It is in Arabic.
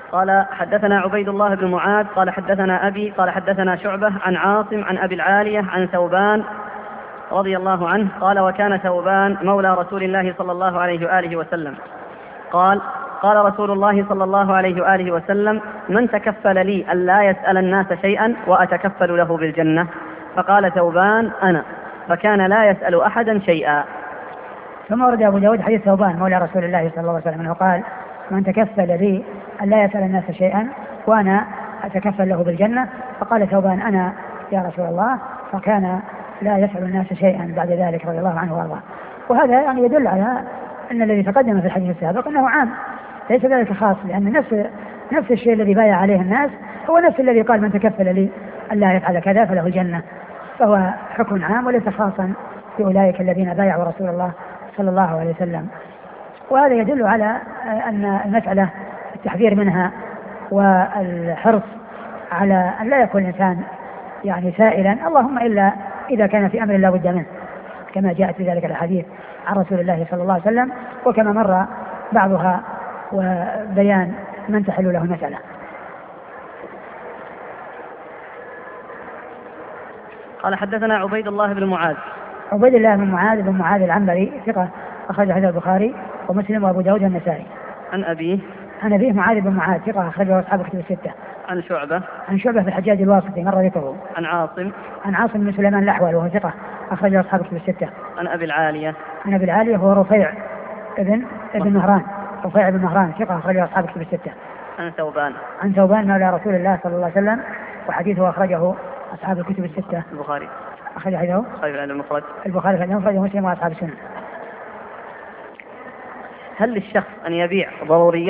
قال حدثنا عبيد الله بن معاذ قال حدثنا أبي قال حدثنا شعبة عن عاصم عن أبي العالية عن ثوبان رضي الله عنه قال وكان ثوبان مولى رسول الله صلى الله عليه وآله وسلم قال قال رسول الله صلى الله عليه وآله وسلم من تكفل لي ألا يسأل الناس شيئا وأتكفل له بالجنة؟ فقال ثوبان أنا، فكان لا يسأل أحدا شيئا. ثم ورد أبو داود حديث ثوبان مولى رسول الله صلى الله عليه وسلم أنه قال من تكفل لي ألا يسأل الناس شيئا وأنا أتكفل له بالجنة. فقال ثوبان أنا يا رسول الله، فكان لا يسأل الناس شيئا بعد ذلك رضي الله عنه وارضاه. وهذا يعني يدل على أن الذي تقدم في الحديث السابق أنه عام ليس ذلك خاص، لأن نفس الشيء الذي بايع عليه الناس هو نفس الذي قال من تكفل لي ألا يفعل كذا فله الجنة، فهو حكم عام وليس خاصا بأولئك الذين بايعوا رسول الله صلى الله عليه وسلم. وهذا يدل على أن المسألة التحذير منها والحرص على أن لا يكون الإنسان يعني سائلا، اللهم إلا إذا كان في أمر لا بد منه، كما جاءت في ذلك الحديث عن رسول الله صلى الله عليه وسلم، وكما مر بعضها وبيان من تحل له المسألة. قال حدثنا عبيد الله بن معاذ. عبيد الله بن معاذ العنبري ثقة أخرج حديث البخاري ومسلم وأبو داود والنسائي. عن أبيه معاذ بن معاذ ثقة أخرجه أصحاب الكتب الستة. عن شعبة في الحجاج الواسطي مر ذكره. عن عاصم بن سليمان الأحول وهو ثقة أخرجه أصحاب الكتب الستة. عن أبي العالية هو رفيع ابن مهران ثقة أخرجه أصحاب الكتب الستة. عن ثوبان مولى رسول الله صلى الله عليه وسلم وحديثه أخرجه أصحاب الكتب الستة. البخاري أخرج حديثه البخاري في المفرد ومسلم وأصحاب السنن. هل للشخص أن يبيع ضروريات